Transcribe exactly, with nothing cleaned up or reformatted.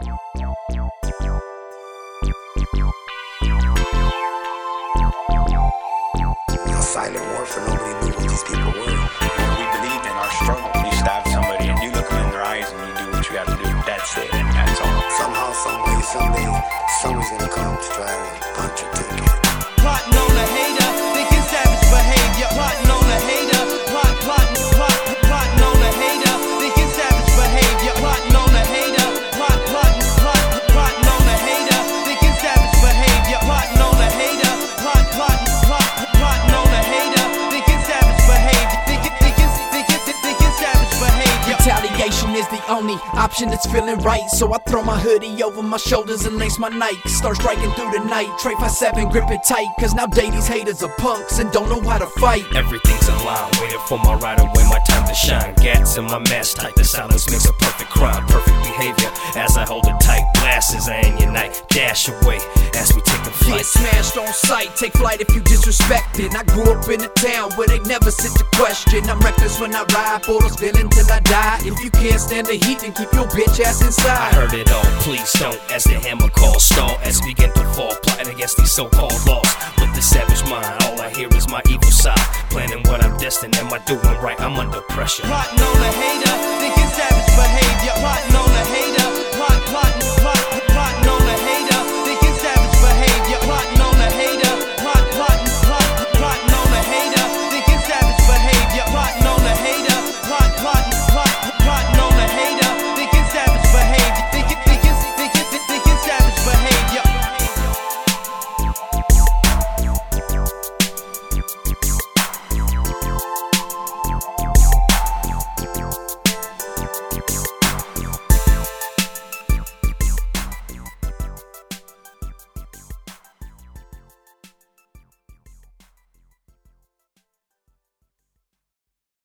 A silent war for nobody knew what these people were. When we believed in our struggle, you stab somebody and you look them in their eyes and you do what you have to do. That's it. And that's all. Somehow, someway, someday, someone's gonna come to try to punch your ticket. Plotting on a hater, thinking savage behavior. Plotting on a hater, plot, plotting, plot, plotting on a hater, thinking savage behavior. Plotting on a hater, plot, plotting, plot, plotting on a hater, thinking savage behavior. Plotting on a hater, plot, plotting, plot, plotting on a hater, thinking savage behavior. Thinking, thinking, thinking, thinking savage behavior. Retaliation is the only option that's feeling right. So I throw my hoodie over my shoulders and lace my Nike. Start striking through the night, Trey five seven, grip it tight. Cause nowadays these haters are punks and don't know how to fight. Everything's in line, waiting for my right away, my time to shine. Gats in my mask tight, the silence makes a perfect crime. Perfect behavior as I hold it tight. Glasses I in your night, dash away as we take a flight. Get smashed on sight, take flight if you disrespected. I grew up in a town where they never sit to question. I'm reckless when I ride, bullets villain till I die. If you can't stand the heat, then keep your bitch ass inside. I heard it all, please don't, as the hammer calls stall, as we begin to fall, plotting against these so-called laws. With the savage mind, all I hear is my evil side, planning what I'm destined, am I doing right? I'm under pressure. Plotting on a hater, thinking savage behavior.